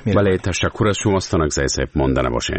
بله، تشکر از شما ستانکزی صاحب. مانده نباشین.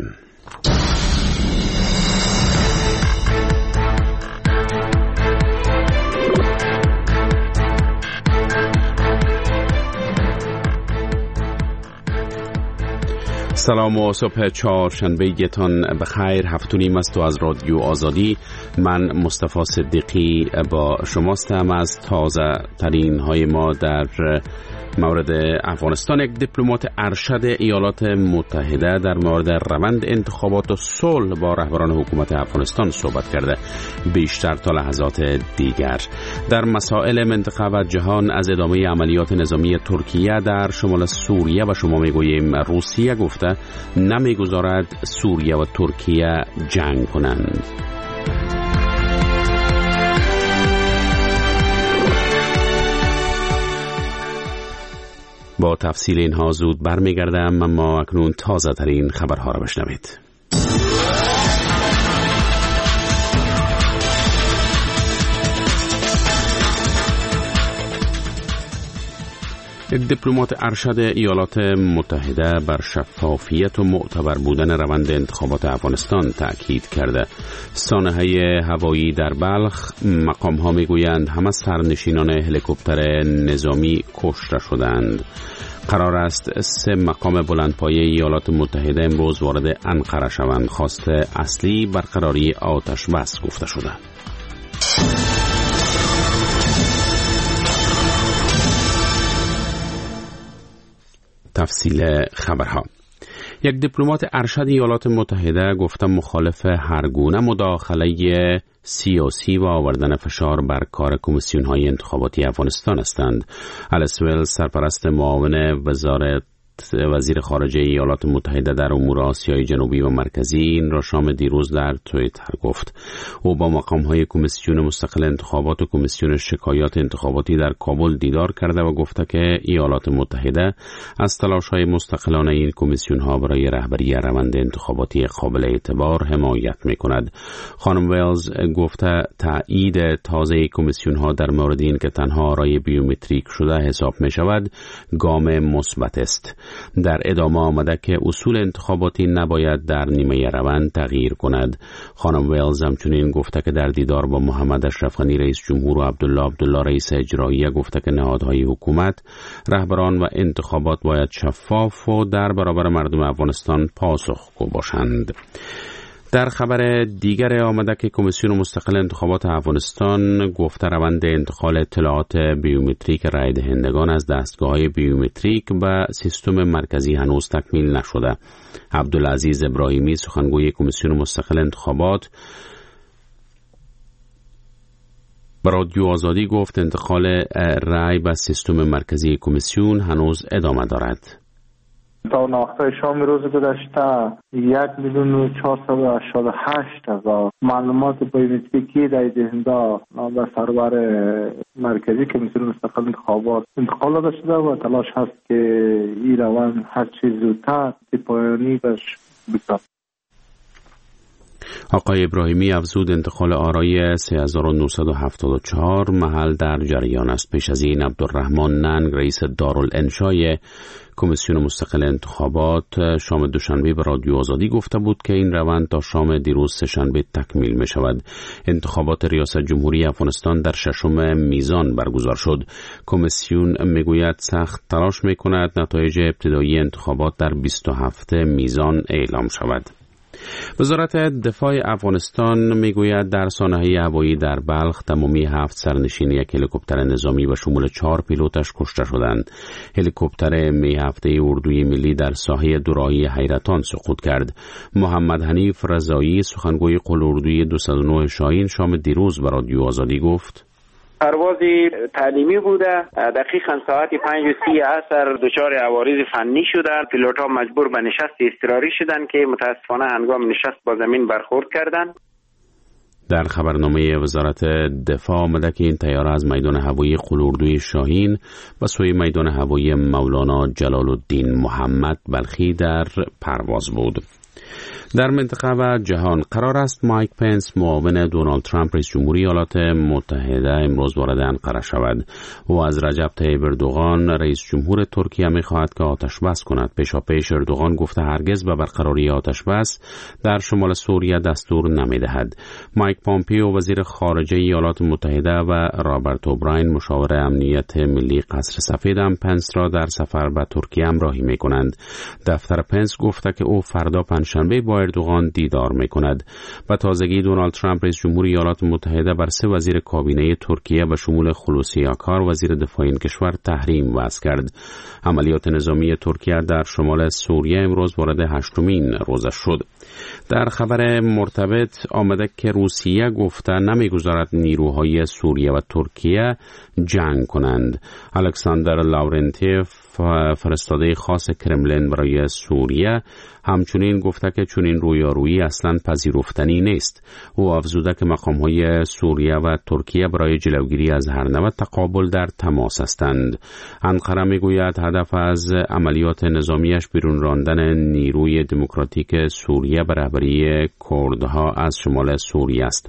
سلام و صبح چهارشنبه گتان بخیر. 7:30 است و از رادیو آزادی من مصطفی صدیقی با شماستم. از تازه ترین های ما در مورد افغانستان، یک دیپلمات ارشد ایالات متحده در مورد روند انتخابات و صلح با رهبران حکومت افغانستان صحبت کرده. بیشتر تا لحظات دیگر در مسائل منطقه و جهان از ادامه عملیات نظامی ترکیه در شمال سوریه و شما میگوییم روسیه گفته نمیگذارد سوریه و ترکیه جنگ کنند. با تفصیل اینها زود برمیگردم، اما اکنون تازه ترین خبرها را بشنوید. دیپلمات ارشد ایالات متحده بر شفافیت و معتبر بودن روند انتخابات افغانستان تأکید کرده. سانحه هوایی در بلخ، مقام‌ها میگویند همه سرنشینان هلیکوپتر نظامی کشته شدند. قرار است 3 مقام بلندپایه ایالات متحده امروز وارد انقره شوند. خواست اصلی برقراری آتش بس گفته شده. تفصیل خبرها. یک دیپلمات ارشد ایالات متحده گفته مخالف هر گونه مداخله سیاسی و آوردن فشار بر کار کمیسیون‌های انتخاباتی افغانستان هستند. الیس ویلز، سرپرست معاون وزیر خارجه ایالات متحده در امور آسیای جنوبی و مرکزی، این را شام دیروز در توییتر گفت. او با مقام‌های کمیسیون مستقل انتخابات و کمیسیون شکایات انتخاباتی در کابل دیدار کرده و گفته که ایالات متحده از تلاش‌های مستقلانه این کمیسیون‌ها برای رهبری روند انتخاباتی قابل اعتبار حمایت می‌کند. خانم ویلز گفته تایید تازه کمیسیون‌ها در مورد این که تنها آرای بیومتریک شده حساب می‌شود گام مثبت است. در ادامه آمده که اصول انتخاباتی نباید در نیمه روند تغییر کند. خانم ویلز همچنین گفته که در دیدار با محمد اشرف غنی رئیس جمهور و عبدالله رئیس اجرایی گفته که نهادهای حکومت، رهبران و انتخابات باید شفاف و در برابر مردم افغانستان پاسخگو باشند. در خبر دیگر آمده که کمیسیون مستقل انتخابات افغانستان گفته روند انتقال اطلاعات بیومتریک رای دهندگان از دستگاه‌های بیومتریک به سیستم مرکزی هنوز تکمیل نشده. عبدالعزیز ابراهیمی، سخنگوی کمیسیون مستقل انتخابات، به رادیو آزادی گفت انتقال رای به سیستم مرکزی کمیسیون هنوز ادامه دارد. تا ناختای شام روز گذشته 1,488,000 معلومات بیومتریکی رای دهنده به سرور مرکزی کمیسیون مستقل انتخابات انتقال داده شده و تلاش هست که این روند هر چیز زودتر به پایانی بشه. آقای ابراهیمی افزود انتقال آرای 3974 محل در جریان است. پیش از این عبدالرحمن ننگ، رئیس دارالانشای کمیسیون مستقل انتخابات، شام دوشنبه به رادیو آزادی گفته بود که این روند تا شام دیروز سه‌شنبه تکمیل می شود. انتخابات ریاست جمهوری افغانستان در 6 میزان برگزار شد. کمیسیون میگوید سخت تلاش می کند نتایج ابتدایی انتخابات در 27 میزان اعلام شود. وزارت دفاع افغانستان میگوید در سانحه هوایی در بلخ تمامی 7 سرنشین یک هلیکوپتر نظامی به شمول 4 پیلوتش کشته شدند. هلیکوپتر می هفته اردوی ملی در ساحه دوراهی حیرتان سقوط کرد. محمد حنیف رضایی، سخنگوی قل‌اردوی 209 شاهین، شام دیروز به رادیو آزادی گفت پرواز تعلیمی بوده. دقیقاً ساعت 5:30 عصر دچار عوارض فنی شده. پیلوت‌ها مجبور به نشست اضطراری شدند که متاسفانه هنگام نشست با زمین برخورد کردند. در خبرنامه وزارت دفاع آمده که این طیاره از میدان هوایی قل‌اردوی شاهین به سوی میدان هوایی مولانا جلال الدین محمد بلخی در پرواز بود. در منطقه و جهان قرار است مایک پنس معاون دونالد ترامپ رئیس جمهوری ایالات متحده امروز وارد انقره شود. او از رجب طیب اردوغان رئیس جمهور ترکیه می‌خواهد که آتش بس کند. پیشاپیش اردوغان گفته هرگز به برقراری آتش بس در شمال سوریه دستور نمی‌دهد. مایک پامپیو وزیر خارجه ایالات متحده و رابرت اوبراین مشاور امنیت ملی قصر سفید هم پنس را در سفر به ترکیه همراهی می‌کنند. دفتر پنس گفته که او فردا پنجشنبه با اردوغان دیدار می‌کند. و تازگی دونالد ترامپ رئیس جمهور ایالات متحده بر 3 وزیر کابینه ترکیه به شمول خلوصی آکار وزیر دفاع این کشور تحریم وضع کرد. عملیات نظامی ترکیه در شمال سوریه امروز وارد 8مین روزش شد. در خبر مرتبط آمده که روسیه گفته نمیگذارد نیروهای سوریه و ترکیه جنگ کنند. الکساندر لاورنتیف فرستاده خاص کرملین برای سوریه همچنین گفته که چنین رویارویی اصلا پذیرفتنی نیست. او افزوده که مقام‌های سوریه و ترکیه برای جلوگیری از هر نوع تقابل در تماس هستند. انقره میگوید هدف از عملیات نظامیش بیرون راندن نیروی دموکراتیک سوریه به رهبری کردها از شمال سوریه است.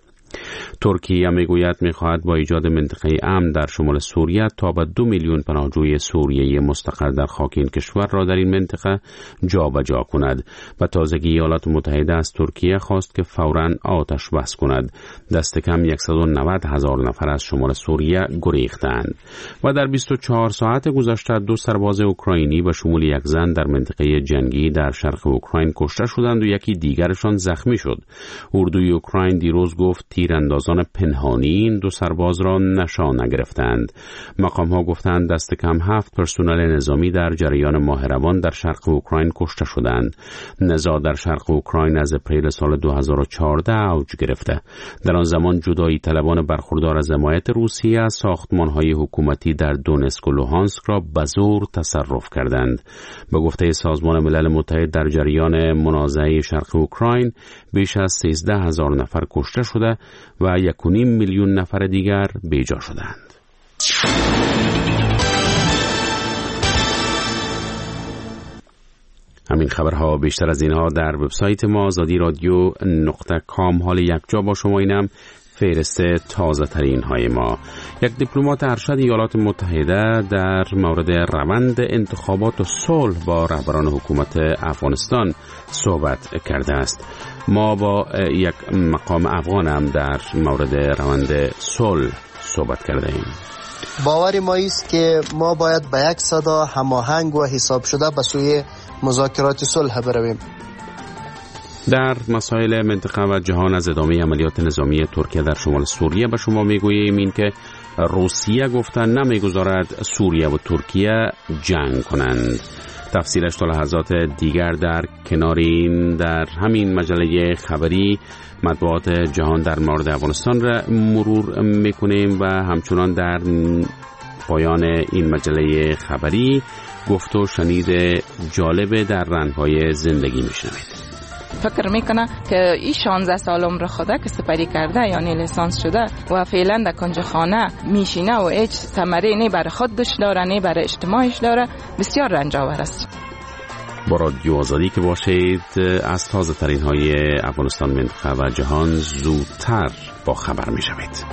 ترکیه میگوید میخواهد با ایجاد منطقه امن در شمال سوریه تا به 2 میلیون پناهجوی سوریه‌ای مستقر در خاک این کشور را در این منطقه جابجا کند. و تازگی ایالات متحده از ترکیه خواست که فوراً آتش بس کند. دست کم 190,000 نفر از شمال سوریه گریختند. و در 24 ساعت گذشته 2 سرباز اوکراینی به شمول 1 زن در منطقه جنگی در شرق اوکراین کشته شدند و یکی دیگرشان زخمی شد. اردوی اوکراین دیروز گفت تیراندازان پنهانی این 2 سرباز را نشانه گرفتند. مقام‌ها گفتند دست کم 7 پرسنل نظامی در جریان ماه روان در شرق اوکراین کشته شدند. نزاع در شرق اوکراین از اپریل سال 2014 اوج گرفته. در آن زمان جدایی طلبان برخوردار از حمایت روسیه از ساختمان‌های حکومتی در دونسک و لوهانسک را به زور تصرف کردند. به گفته سازمان ملل متحد در جریان منازعه شرق اوکراین بیش از 13,000 نفر کشته شده و 1.5 میلیون نفر دیگر بیجا شدند. همین خبرها بیشتر از اینها در وبسایت ما azadi.radio.com. حال یکجا با شما اینم فهرست تازه ترین های ما. یک دیپلمات ارشد ایالات متحده در مورد روند انتخابات و صلح با رهبران حکومت افغانستان صحبت کرده است. ما با یک مقام افغان هم در مورد روند صلح صحبت کرده ایم. باور ما است که ما باید به یک صدا هماهنگ و حساب شده به سوی مذاکرات صلح برویم. در مسائل منطقه و جهان از ادامه عملیات نظامی ترکیه در شمال سوریه به شما میگوییم این که روسیه گفته نمیگذارد سوریه و ترکیه جنگ کنند. تفصیلش تا لحظات دیگر در کنار این در همین مجله خبری مطبوعات جهان در مورد افغانستان را مرور میکنیم و همچنان در پایان این مجله خبری گفت و شنید جالب در رنگ‌های زندگی میشنوید. فکر میکنه که این 16 سال عمر خوده که سپری کرده یعنی لیسانس شده و فعلا در کنج خانه میشینه و هیچ ثمره نه برای خودش داره نه برای اجتماعش داره، بسیار رنج آور است. با رادیو آزادی که باشید از تازه ترین های افغانستان، منطقه و جهان زودتر با خبر میشوید.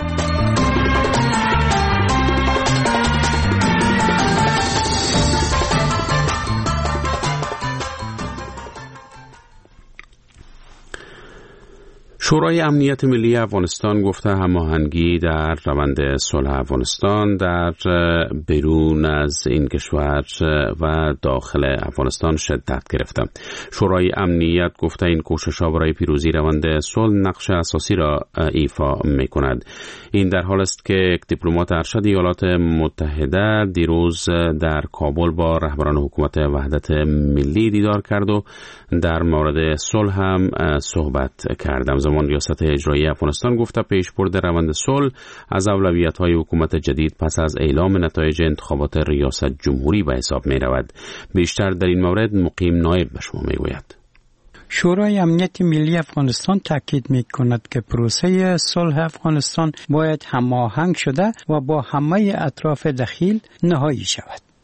شورای امنیت ملی افغانستان گفته هماهنگی در روند صلح افغانستان در بیرون از این کشور و داخل افغانستان شدت گرفته. شورای امنیت گفته این کوشش‌ها برای پیروزی روند صلح نقش اساسی را ایفا می‌کند. این در حال است که یک دیپلمات ارشد ایالات متحده دیروز در کابل با رهبران حکومت وحدت ملی دیدار کرد و در مورد صلح هم صحبت کرد. زمان ریاست اجرایی افغانستان گفته پیشبرد روند صلح از اولویت‌های حکومت جدید پس از اعلام نتایج انتخابات ریاست جمهوری به حساب می‌رود. بیشتر در این مورد مقیم نایب به شما می‌گوید. شورای امنیت ملی افغانستان تاکید می‌کند که پروسه صلح افغانستان باید هماهنگ شده و با همه اطراف دخیل نهایی شود.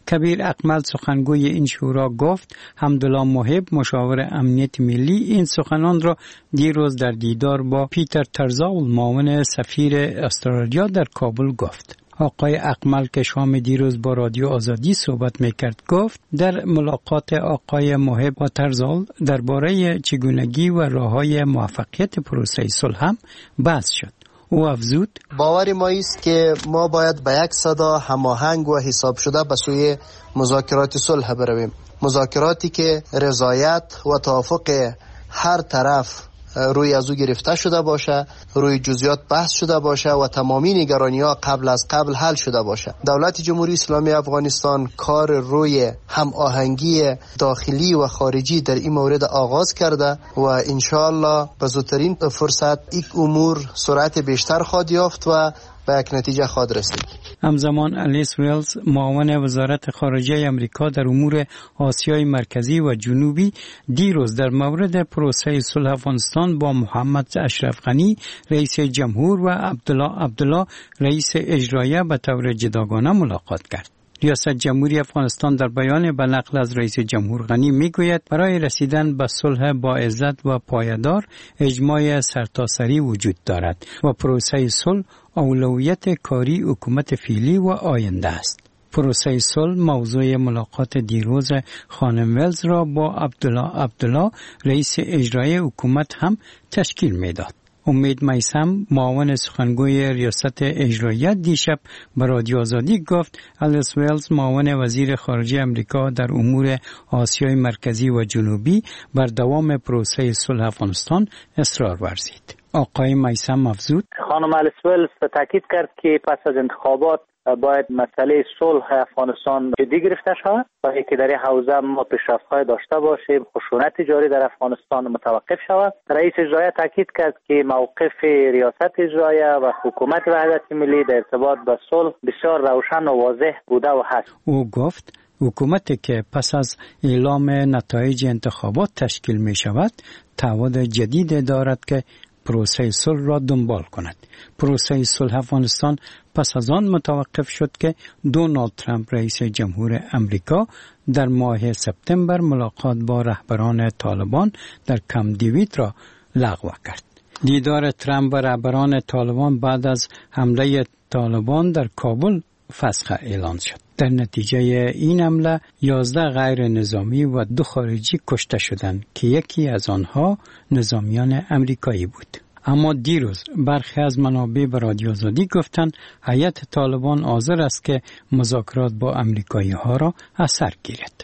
کبیر اکمل سخنگوی این شورا گفت حمدالله محب مشاور امنیت ملی این سخنان را دیروز در دیدار با پیتر ترزاول معاون سفیر استرالیا در کابل گفت. آقای اکمل که شام دیروز با رادیو آزادی صحبت میکرد گفت در ملاقات آقای محب و ترزاول درباره چگونگی و راههای موفقیت پروسه صلح هم بحث شد. او افزود باور ما است که ما باید به یک صدا هماهنگ و حساب شده به سوی مذاکرات صلح برویم. مذاکراتی که رضایت و توافق هر طرف روی از او گرفته شده باشه، روی جزئیات بحث شده باشه و تمامی نگرانی‌ها قبل از قبل حل شده باشه. دولت جمهوری اسلامی افغانستان کار روی هم آهنگی داخلی و خارجی در این مورد آغاز کرده و انشاءالله به زودترین فرصت این امور سرعت بیشتر خواهد یافت و به یک نتیجه خواهد رسید. همزمان الیس ویلز معاون وزارت خارجه امریکا در امور آسیای مرکزی و جنوبی دیروز در مورد پروسه صلح افغانستان با محمد اشرف غنی رئیس جمهور و عبدالله رئیس اجرایه به طور جداگانه ملاقات کرد. ریاست جمهوری افغانستان در بیان به نقل از رئیس جمهور غنی میگوید برای رسیدن به صلح با عزت و پایدار اجماع سرتاسری وجود دارد و پروسه صلح اولویت کاری حکومت فعلی و آینده است. پروسه صلح موضوع ملاقات دیروز خانم ویلز را با عبدالله رئیس اجرایی حکومت هم تشکیل میداد. امید میثم معاون سخنگوی ریاست اجرایی دیشب به رادیو آزادی گفت الیس ویلز معاون وزیر خارجه امریکا در امور آسیای مرکزی و جنوبی بر دوام پروسه صلح افغانستان اصرار ورزید. آقای میثم افزود خانم الیس ویلز تاکید کرد که پس از انتخابات باید مسئله صلح افغانستان جدی گرفته شود و اینکه در این حوزه ما پیشرفت‌های داشته باشیم، خشونت جاری در افغانستان متوقف شود. رئیس اجرایی تاکید کرد که موقف ریاست اجرایی و حکومت وحدت ملی در ارتباط با صلح بسیار روشن و واضح بوده و هست. او گفت حکومتی که پس از اعلام نتایج انتخابات تشکیل می شود تعهد جدید دارد که پروسه صلح را دنبال کند. پروسه صلح افغانستان پس از آن متوقف شد که دونالد ترامپ رئیس جمهور امریکا در ماه سپتامبر ملاقات با رهبران طالبان در کمپ دیوید را لغو کرد. دیدار ترامپ و رهبران طالبان بعد از حمله طالبان در کابل فسخ اعلان شد. در نتیجه این حمله 11 غیر نظامی و 2 خارجی کشته شدند که یکی از آنها نظامیان امریکایی بود. اما دیروز برخی از منابع به رادیو آزادی گفتند هیئت طالبان حاضر است که مذاکرات با امریکایی ها را از سر گیرد.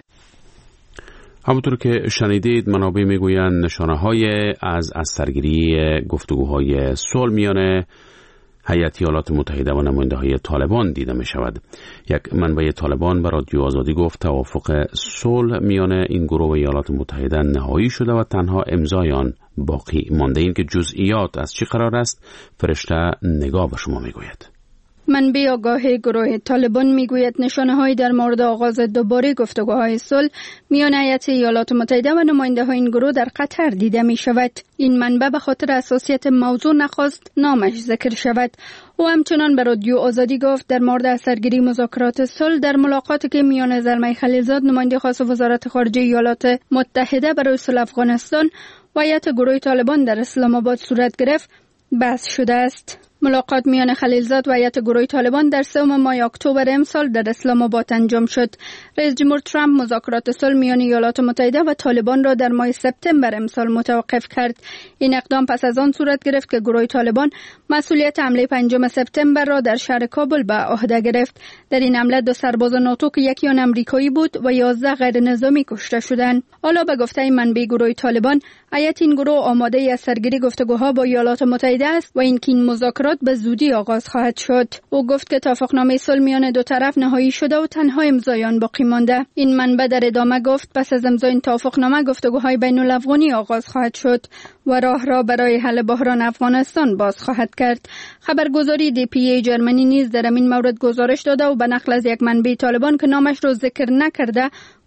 همونطور که شنیدید منابع میگویند نشانه‌های از سرگیری گفتگوهای صلح میان هیئت ایالات متحده و نماینده‌های طالبان دیده می شود. یک منبع طالبان به رادیو آزادی گفت توافق صلح میان این گروه و ایالات متحده نهایی شده و تنها امضای آن باقی مانده. این که جزئیات از چی قرار است فرشته نگاه به شما می گوید. منبع آگاه گروه طالبان میگوید نشانه‌هایی در مورد آغاز دوباره گفتگوهای صلح میان هیئت ایالات متحده و نماینده‌های این گروه در قطر دیده می شود. این منبع به خاطر حساسیت موضوع نخواست نامش ذکر شود. او همچنان به رادیو آزادی گفت در مورد اثرگیری مذاکرات صلح در ملاقاتی که میان زلمه خلیلزاد نماینده خاص وزارت خارجه ایالات متحده برای صلح افغانستان و هیئت گروه طالبان در اسلام آباد صورت گرفت بحث شده است. ملاقات میان خلیلزاد و هیئت گروه طالبان در 3 ماه اکتبر امسال در اسلام آباد انجام شد. رئیس جمهور ترامپ مذاکرات صلح میان ایالات متحده و طالبان را در ماه سپتامبر امسال متوقف کرد. این اقدام پس از آن صورت گرفت که گروه طالبان مسئولیت حمله 5 سپتامبر را در شهر کابل به عهده گرفت. در این حمله 2 سرباز ناتو که یکی آن آمریکایی بود و 11 غیر نظامی کشته شدند. حالا به گفته منبع گروه طالبان هیئت این گروه آماده از سرگیری گفتگوها با ایالات متحده است و اینکه این مذاکرات به زودی آغاز خواهد شد. او گفت که توافقنامه صلح میان 2 طرف نهایی شده و تنها امضای آن باقی مانده. این منبع در ادامه گفت پس از امضای این توافقنامه گفتگوهای بین الافغانی آغاز خواهد شد و راه را برای حل بحران افغانستان باز خواهد کرد. خبرگزاری DPA جرمنی نیز در این مورد گزارش داده و به نقل از یک منبع طالبان که نامش را ذکر نکرده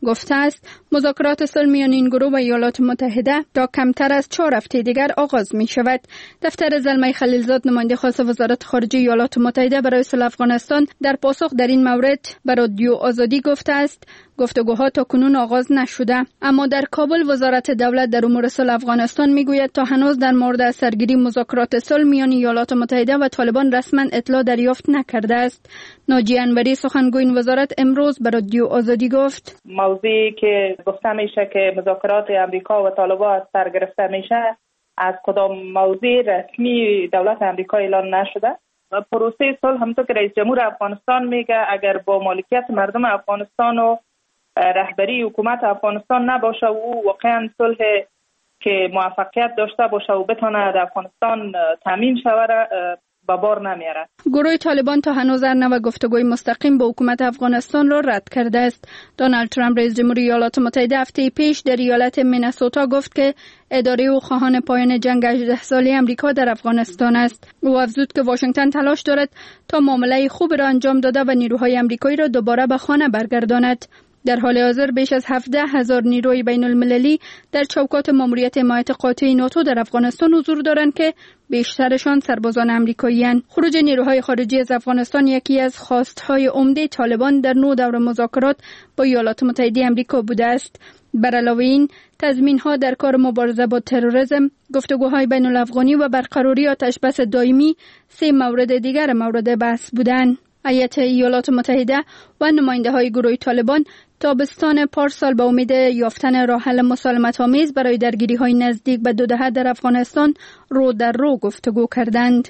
گفته است مذاکرات صلح میان این گروه و ایالات متحده تا کمتر از 4 هفته دیگر آغاز می شود. دفتر زلمه خلیلزاد نماینده خاص وزارت خارجه ایالات متحده برای صلح افغانستان در پاسخ در این مورد به رادیو آزادی گفته است گفتگوها تا کنون آغاز نشده، اما در کابل وزارت دولت در امور صلح افغانستان میگوید تا هنوز در مورد سرگیری مذاکرات صلح میان ایالات متحده و طالبان رسما اطلاع دریافت نکرده است. ناجی انوری سخنگوی این وزارت امروز به رادیو آزادی گفت موضوعی که گفته میشه که مذاکرات امریکا و طالبان از سر گرفته میشه از کدام موضوع رسمی دولت امریکا اعلان نشده. پروسه صلح همونطور که رئیس جمهور افغانستان میگه اگر با مالکیت مردم افغانستان و رهبری حکومت افغانستان نباشه و واقعا صلح که موفقیت داشته باشه و بتونه در افغانستان تامین شود به بار نمیاره. گروه طالبان تا هنوز هر نوع گفتگوی مستقیم با حکومت افغانستان را رد کرده است. دونالد ترامپ رئیس جمهوری ایالات متحده هفته پیش در ایالت مینسوتا گفت که اداره او خواهان پایان جنگ 18 ساله امریکا در افغانستان است. او افزود که واشنگتن تلاش دارد تا معامله خوب را انجام داده و نیروهای امریکایی را دوباره به خانه برگرداند. در حال حاضر بیش از 17,000 نیروی بین المللی در چوکات ماموریت حمایت قاطع ناتو در افغانستان حضور دارند که بیشترشان سربازان آمریکایی‌اند. خروج نیروهای خارجی از افغانستان یکی از خواستهای عمده طالبان در نو دور مذاکرات با ایالات متحده آمریکا بوده است. بر علاوه این تضمین‌ها در کار مبارزه با تروریسم، گفتگوهای بین الافغانی و برقراری آتش‌بس دائمی 3 مورد دیگر مورد بحث بودند. ایالات ایالات متحده و نماینده‌های گروه طالبان تابستان پارسال به امید یافتن راه حل مسالمت‌آمیز برای درگیری‌های نزدیک به 2 دهه در افغانستان رو در رو گفتگو کردند.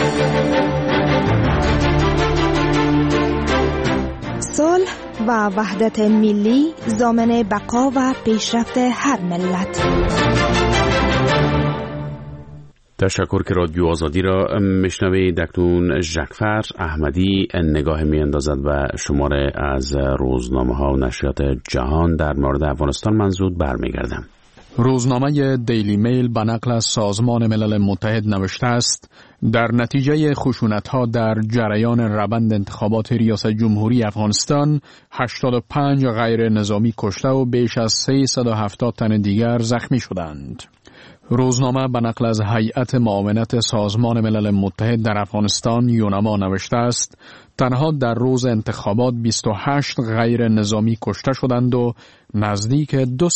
صلح و وحدت ملی ضامن بقا و پیشرفت هر ملت. تشکر که رادیو آزادی را میشنوید. اکنون ژکفر احمدی نگاه میاندازد و شماره از روزنامه ها و نشریات جهان در مورد افغانستان منزود برمیگردم. روزنامه دیلی میل به نقل از سازمان ملل متحد نوشته است در نتیجه خشونت‌ها در جریان روند انتخابات ریاست جمهوری افغانستان 85 غیر نظامی کشته و بیش از 370 تن دیگر زخمی شدند. روزنامه به نقل از هیئت معاونت سازمان ملل متحد در افغانستان یونما نوشته است تنها در روز انتخابات 28 غیر نظامی کشته شدند و نزدیک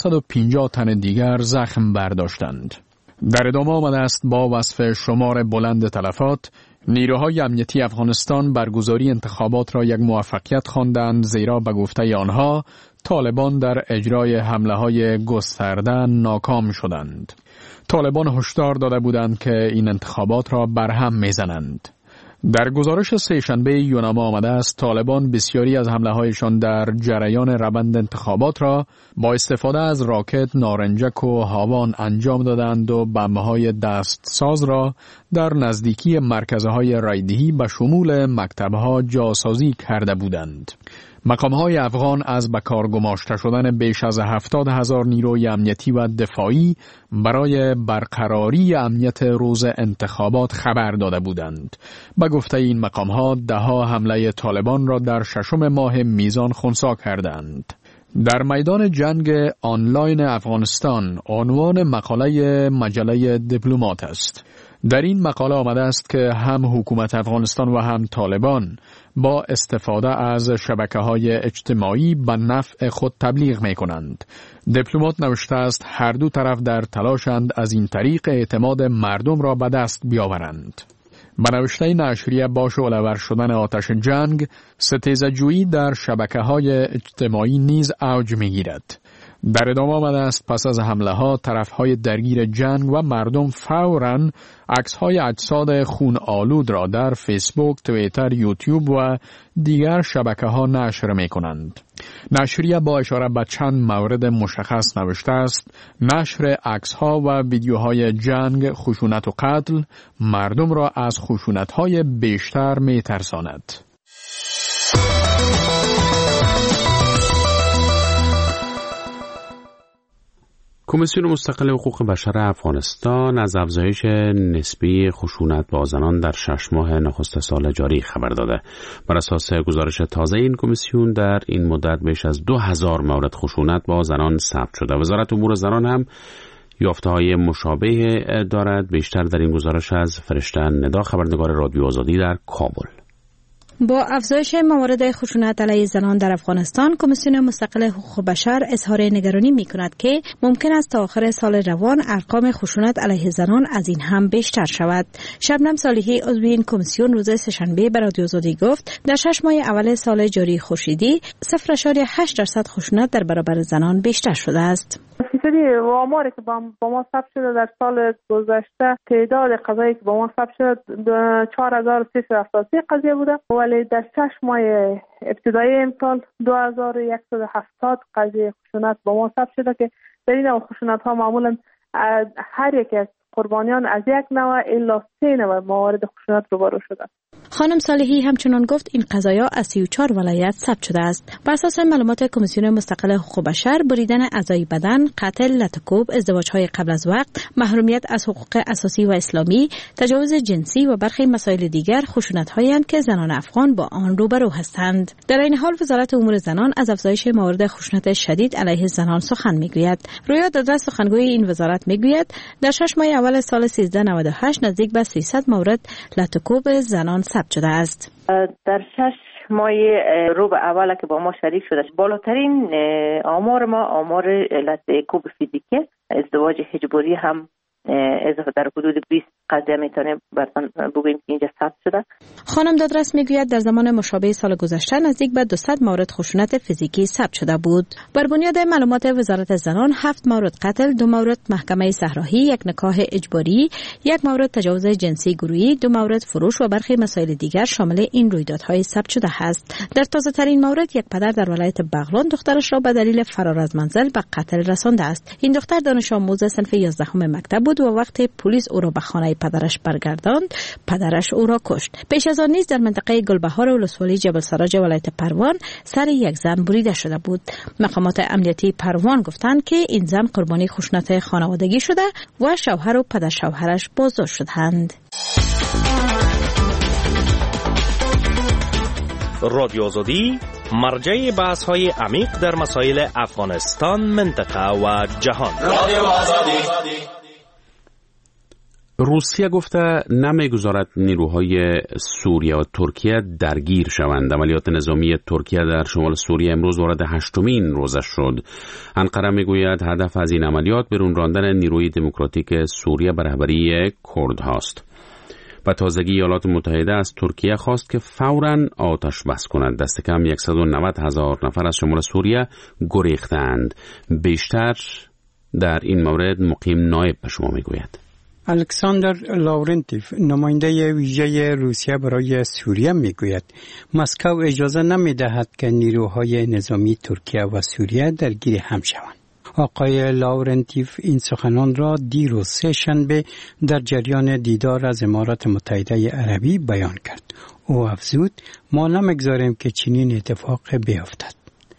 250 تن دیگر زخم برداشتند. در ادامه آمده است با وصف شمار بلند تلفات نیروهای امنیتی افغانستان برگزاری انتخابات را یک موفقیت خواندند، زیرا به گفته آنها طالبان در اجرای حمله‌های گسترده ناکام شدند. طالبان هشدار داده بودند که این انتخابات را برهم میزنند. در گزارش سه‌شنبه یونما آمده است طالبان بسیاری از حمله‌هایشان در جریان روند انتخابات را با استفاده از راکت، نارنجک و هاوان انجام دادند و بمب‌های دستساز را در نزدیکی مرکزهای رایدهی به شمول مکتب‌ها جاسازی کرده بودند. مقام‌های افغان از به کار گماشته شدن بیش از 70,000 نیروی امنیتی و دفاعی برای برقراری امنیت روز انتخابات خبر داده بودند. به گفته این مقام‌ها 10 حمله طالبان را در 6 ماه میزان خنثی کردند. در میدان جنگ آنلاین افغانستان عنوان مقاله مجله دیپلمات است. در این مقاله آمده است که هم حکومت افغانستان و هم طالبان با استفاده از شبکه‌های اجتماعی به نفع خود تبلیغ می‌کنند. دیپلمات نوشته است هر دو طرف در تلاشند از این طریق اعتماد مردم را به دست بیاورند. به نوشته نشریه با شعله‌ور شدن آتش جنگ، ستیزه‌جویی در شبکه‌های اجتماعی نیز اوج می‌گیرد. در ادامه آمده است پس از حمله ها طرفهای درگیر جنگ و مردم فوراً عکس‌های اجساد خون آلود را در فیسبوک، توییتر، یوتیوب و دیگر شبکه‌ها نشر می‌کنند. نشریه با اشاره به چند مورد مشخص نوشته است نشر عکس‌ها و ویدیوهای جنگ، خشونت و قتل مردم را از خشونت‌های بیشتر می‌ترساند. کمیسیون مستقل حقوق بشر افغانستان از افزایش نسبی خشونت با زنان در 6 ماه نخست سال جاری خبر داده. بر اساس گزارش تازه این کمیسیون در این مدت بیش از 2000 مورد خشونت با زنان ثبت شده. وزارت امور زنان هم یافته‌های مشابه دارد. بیشتر در این گزارش از فرشته ندا، خبرنگار رادیو آزادی در کابل. با افزایش موارد خشونت علیه زنان در افغانستان، کمیسیون مستقل حقوق بشر اظهار نگرانی می‌کند که ممکن است تا آخر سال روان ارقام خشونت علیه زنان از این هم بیشتر شود. شبنم صالحی عضو این کمیسیون روز سه‌شنبه به رادیو آزادی گفت در 6 ماه اول سال جاری خورشیدی 0.8% خشونت در برابر زنان بیشتر شده است. فیصدی آماری که با ما ثبت شده در سال گذشته، تعداد قضایی که با ما ثبت شده 4373 قضیه بوده، ولی در 6 ماه ابتدایی امسال 2170 قضیه خشونت با ما ثبت شده که در این خشونت ها معمولا هر یک از قربانیان از یک نوع الا 3 نوع موارد خشونت روبرو شده. خانم صالحی همچنان گفت این قضایا از 34 ولایت ثبت شده است. بر اساس معلومات کمیسیون مستقل حقوق بشر، بریدن اعضای بدن، قتل، لطکوب، ازدواج‌های قبل از وقت، محرومیت از حقوق اساسی و اسلامی، تجاوز جنسی و برخی مسائل دیگر خشونت‌هایی که زنان افغان با آن روبرو هستند. در این حال وزارت امور زنان از افزایش موارد خشونت شدید علیه زنان سخن می‌گوید. رویا دادرس سخنگوی این وزارت می‌گوید در 6 ماه اول سال 1398 نزدیک به 300 مورد لطکوب زنان ثبت شده است. در 6 ماه رو به اوله که با ما شریک شده، بالاترین آمار ما آمار لطکوب فیزیکی، ازدواج اجباری هم اضافه در حدود 20 قضیه میتونه بگوییم که اینجا ثبت شده. خانم دادرس میگوید در زمان مشابه سال گذشته نزدیک به 200 مورد خشونت فیزیکی ثبت شده بود. بر بنیاد معلومات وزارت زنان 7 مورد قتل، 2 مورد محکمه صحرایی، 1 نکاح اجباری، 1 مورد تجاوز جنسی گروهی، 2 مورد فروش و برخی مسائل دیگر شامل این رویدادهای ثبت شده است. در تازه ترین مورد یک پدر در ولایت بغلان دخترش را به دلیل فرار از منزل به قتل رسانده است. این دختر دانش آموز صنف 11 مکتب بود و وقتی پلیس او را به خانه پدرش برگرداند، پدرش او را کشت. پیش از آن نیز در منطقه گلبهار ولسوالی جبل سراج ولایت پروان سر یک زن بریده شده بود. مقامات امنیتی پروان گفتند که این زن قربانی خشونت خانوادگی شده و شوهر و پدر شوهرش بازداشت شدند. رادیو آزادی مرجع بحث‌های عمیق در مسائل افغانستان، منطقه و جهان. رادیو آزادی. روسیه گفته نمیگذارد نیروهای سوریه و ترکیه درگیر شوند. عملیات نظامی ترکیه در شمال سوریه امروز وارد 8مین روزش شد. انقره میگوید هدف از این عملیات برون راندن نیروی دموکراتیک سوریه به رهبری کرد هاست. و تازگی ایالات متحده از ترکیه خواست که فوراً آتش بس کند. دست کم 190,000 نفر از شمال سوریه گریختند. بیشتر در این مورد مقیم نایب به شما میگوید. الکساندر لاورنتیف نماینده ویژه روسیه برای سوریه میگوید مسکو اجازه نمیدهد که نیروهای نظامی ترکیه و سوریه درگیر هم شوند. آقای لاورنتیف این سخنان را دیروز سه‌شنبه در جریان دیدار از امارات متحده عربی بیان کرد. او افزود ما نمیگذاریم که چنین اتفاق بیفتد.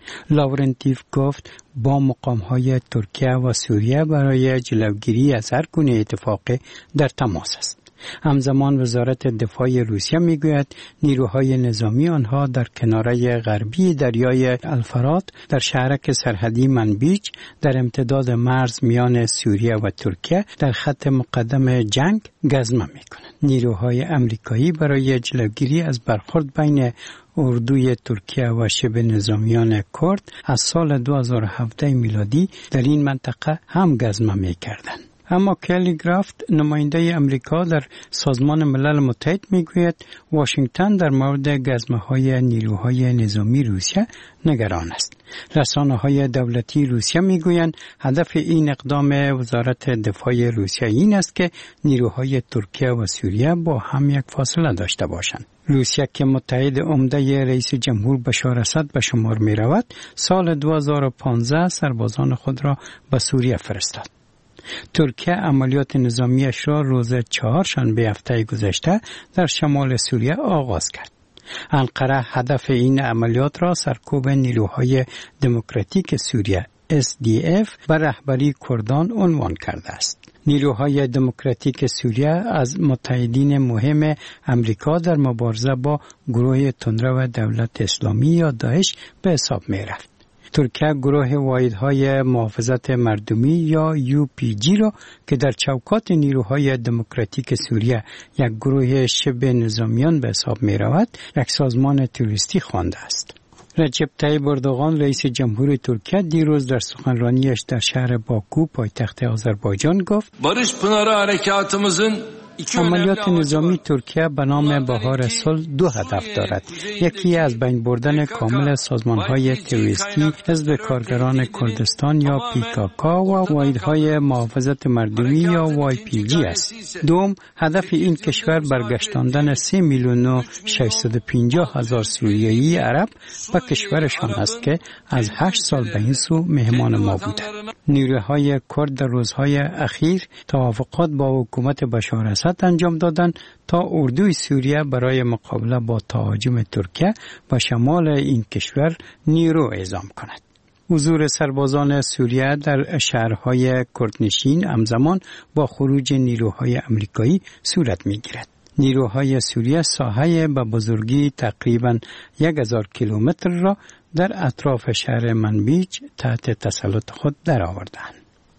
لاورنتیف گفت با مقام‌های ترکیه و سوریه برای جلوگیری از هر گونه اتفاق در تماس است. همزمان وزارت دفاع روسیه میگوید نیروهای نظامی آنها در کناره غربی دریای الفرات در شهرک سرحدی منبیج در امتداد مرز میان سوریه و ترکیه در خط مقدم جنگ گزمه میکنند. نیروهای امریکایی برای جلوگیری از برخورد بین اردوی ترکیه و شبه نظامیان کرد از سال 2017 میلادی در این منطقه هم گزمه میکردند. اما کلی گرافت نماینده امریکا در سازمان ملل متحد میگوید واشنگتن در مورد گزمه‌های نیروهای نظامی روسیه نگران است. رسانه‌های دولتی روسیه میگویند هدف این اقدام وزارت دفاع روسیه این است که نیروهای ترکیه و سوریه با هم یک فاصله داشته باشند. روسیه که متحد عمده رئیس جمهور بشار اسد به شمار می رود، سال 2015 سربازان خود را به سوریه فرستاد. ترکیه عملیات نظامیش را روز 4 شنبه هفته گذشته در شمال سوریه آغاز کرد. انقره هدف این عملیات را سرکوب نیروهای دموکراتیک سوریه SDF به رهبری کردان عنوان کرده است. نیروهای دموکراتیک سوریه از متحدین مهم امریکا در مبارزه با گروه تندرو دولت اسلامی یا داعش به حساب می رفت. ترکیه گروه واحدهای محافظت مردمی یا UPG را که در چوکات نیروهای دموکراتیک سوریه یک گروه شبه نظامیان به حساب می رود، یک سازمان تروریستی خوانده است. رجب طیب اردوغان رئیس جمهور ترکیه دیروز در سخنرانیش در شهر باکو پایتخت آذربایجان گفت barış pınarı harekatımızın عملیات نظامی ترکیه به نام بهار صلح دو هدف دارد. یکی از بین بردن کامل سازمان‌های تروریستی حزب کارگران کردستان یا PKK و واحدهای محافظت مردمی یا YPG است. دوم، هدف این کشور برگشتاندن 3,650,000 سوریایی عرب به کشورشان است که از 8 سال به این سو مهمان ما بودند. نیروهای کرد در روزهای اخیر توافقات با حکومت بشار اسد انجام دادند تا اردوی سوریه برای مقابله با تهاجم ترکیه به شمال این کشور نیرو اعزام کند. حضور سربازان سوریه در شهرهای کردنشین همزمان با خروج نیروهای آمریکایی صورت می‌گیرد. نیروهای سوریه ساحه به بزرگی تقریباً 1000 کیلومتر را در اطراف شهر منبیج تحت تسلط خود درآوردند.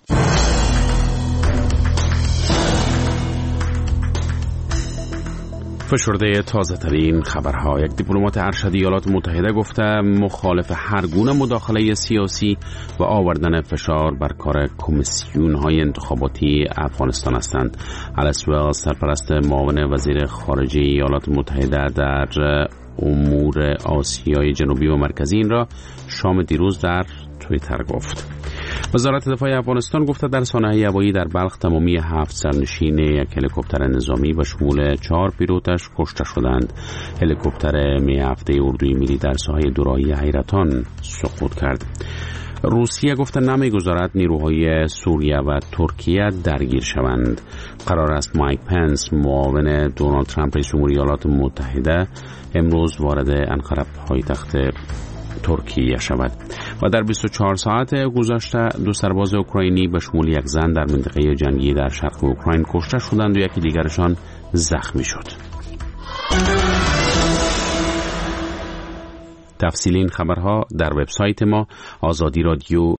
فشرده تازه ترین خبرها. یک دیپلمات ارشد ایالات متحده گفته مخالف هر گونه مداخله سیاسی و آوردن فشار بر کار کمیسیون های انتخاباتی افغانستان هستند. الیس ولز سرپرست معاون وزیر خارجه ایالات متحده در امور آسیای جنوبی و مرکزی این را شام دیروز در توییتر گفت. وزارت دفاع افغانستان گفته در سانحه هوایی در بلخ تمامی 7 سرنشین یک هلیکوپتر نظامی به شمول 4 پیلوتش کشته شدند. هلیکوپتر می 7 اردوی ملی در ساحه دوراهی حیرتان سقوط کرد. روسیه گفته نمی‌گذارد نیروهای سوریه و ترکیه درگیر شوند. قرار است مایک پنس معاون دونالد ترامپ رئیس جمهوری ایالات متحده امروز وارد انقره پایتخت ترکیه شود. و در 24 ساعت گذشته 2 سرباز اوکراینی به شمول یک زن در منطقه جنگی در شرق اوکراین کشته شدند و یکی دیگرشان زخمی شد. تفصیل این خبرها در وبسایت ما azadi radio.ir